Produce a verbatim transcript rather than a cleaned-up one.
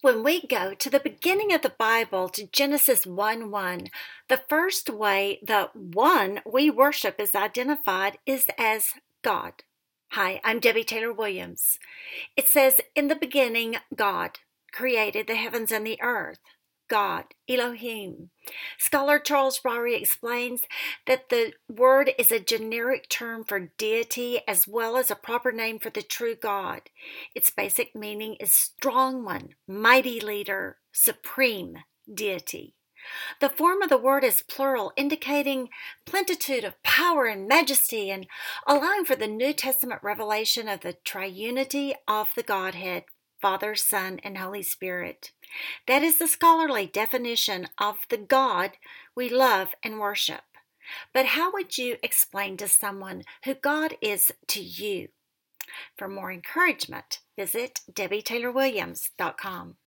When we go to the beginning of the Bible, to Genesis one one, the first way the one we worship is identified is as God. Hi, I'm Debbie Taylor Williams. It says, in the beginning, God created the heavens and the earth. God, Elohim. Scholar Charles Ryrie explains that the word is a generic term for deity as well as a proper name for the true God. Its basic meaning is strong one, mighty leader, supreme deity. The form of the word is plural, indicating plenitude of power and majesty and allowing for the New Testament revelation of the triunity of the Godhead, Father, Son, and Holy Spirit. That is the scholarly definition of the God we love and worship. But how would you explain to someone who God is to you? For more encouragement, visit Debbie Taylor Williams dot com.